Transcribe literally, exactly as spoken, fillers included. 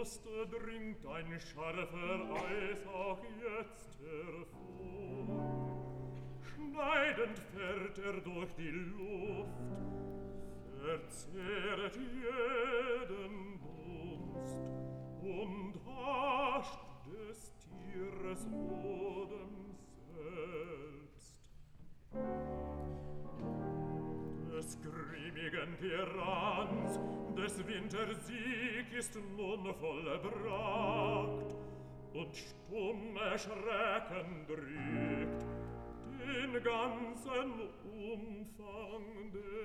Brust dringt ein scharfer Eis auch jetzt hervor. Schneidend fährt er durch die Luft, verzehret jeden Dunst und hascht des Tieres Odem selbst. Des grimmigen Tyranns, des Wintersieg ist nun vollbracht, und stumm erschrecken drückt den ganzen Umfang der